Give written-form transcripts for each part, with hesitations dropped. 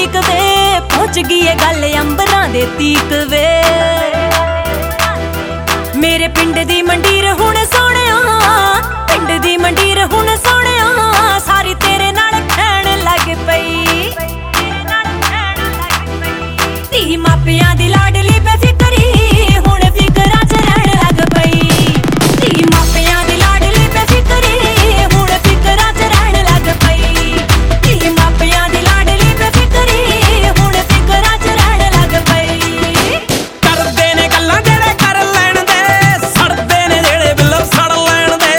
Leak वे पहुंच गई है गल अंबरां दे तीक वे। मेरे पिंड दी मंडीर हुण सोहणिया, पिंड दी मंडीर हुण सोहणिया सारी तेरे नाल खैण लग पई। धी मापियां दी लाडली बेफिक्री हुण फिकरां च रहण लग पई। धी मापियां दी लाडली बेफिक्री हुण फिकरां च रहण लग पई। धी मापियां दी लाडली बेफिक्री हुण फिकरां च रहण लग पई। करदे ने गल्लां जेड़े कर लैण दे, सड़दे ने जेड़े बिल्लो सड़ लैण दे।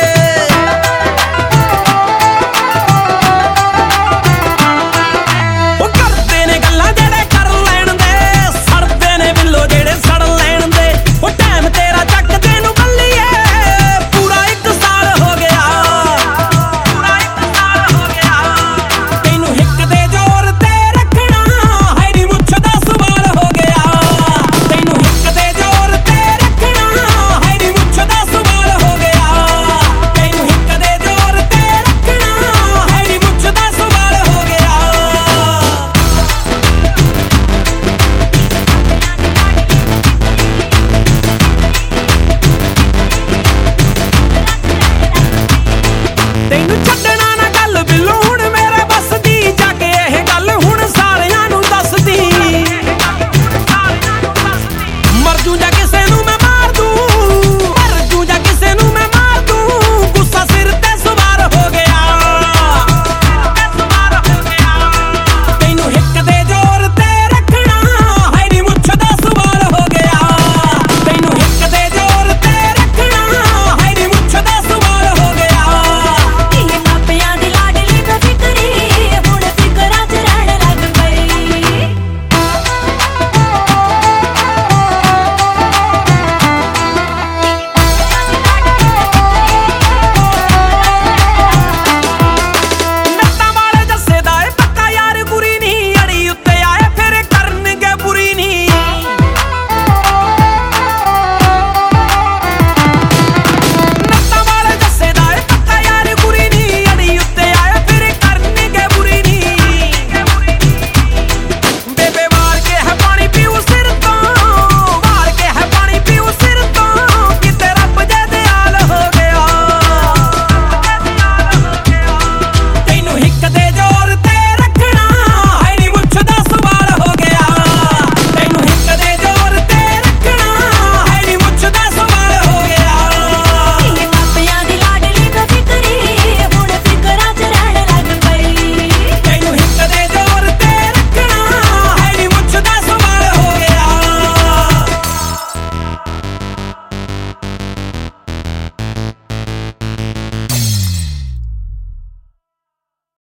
ओ करदे ने गल्लां जेड़े कर लैण दे, सड़दे ने बिल्लो जेड़े सड़ लैण दे। ओ टाइम तेरा चकदे नूं बल्लीए पूरा 1 साल हो गया, पूरा 1 साल हो गया। तैनूं हिक दे जोर ते रखना है नी मुੱਛ दा सवाल हो गया। तैनूं हिक दे जोर ते रखना है नी मुੱਛ दा सवाल हो गया। तैनूं हिक दे जोर ते रखना है नी मुੱਛ दा सवाल हो गया। ਤੈਨੂੰ ਛੱਡ